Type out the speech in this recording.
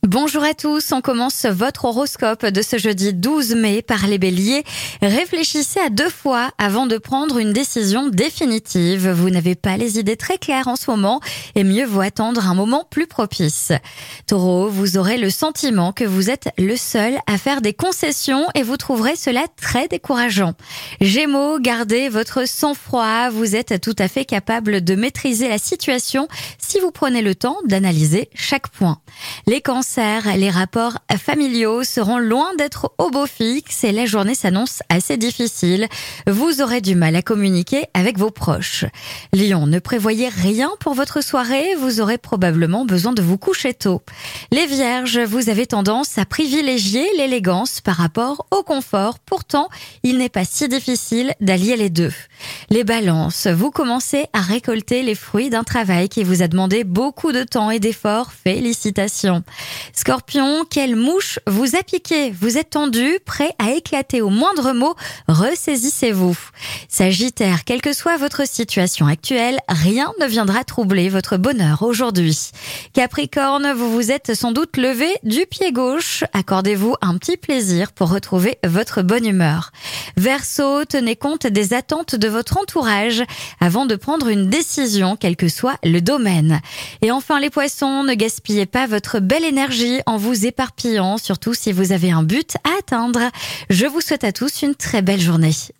Bonjour à tous, on commence votre horoscope de ce jeudi 12 mai par les béliers. Réfléchissez à 2 fois avant de prendre une décision définitive. Vous n'avez pas les idées très claires en ce moment et mieux vaut attendre un moment plus propice. Taureau, vous aurez le sentiment que vous êtes le seul à faire des concessions et vous trouverez cela très décourageant. Gémeaux, gardez votre sang-froid, vous êtes tout à fait capable de maîtriser la situation si vous prenez le temps d'analyser chaque point. Les cancers, les rapports familiaux seront loin d'être au beau fixe et la journée s'annonce assez difficile. Vous aurez du mal à communiquer avec vos proches. Lion, ne prévoyez rien pour votre soirée, vous aurez probablement besoin de vous coucher tôt. Les vierges, vous avez tendance à privilégier l'élégance par rapport au confort. Pourtant, il n'est pas si difficile d'allier les deux. Les balances, vous commencez à récolter les fruits d'un travail qui vous a demandé beaucoup de temps et d'efforts. Félicitations. Scorpion, quelle mouche vous a piqué. Vous êtes tendu, prêt à éclater au moindre mot. Ressaisissez-vous. Sagittaire, quelle que soit votre situation actuelle, rien ne viendra troubler votre bonheur aujourd'hui. Capricorne, vous vous êtes sans doute levé du pied gauche. Accordez-vous un petit plaisir pour retrouver votre bonne humeur. Verseau, tenez compte des attentes de votre entourage avant de prendre une décision, quel que soit le domaine. Et enfin les poissons, ne gaspillez pas votre belle énergie en vous éparpillant, surtout si vous avez un but à atteindre. Je vous souhaite à tous une très belle journée.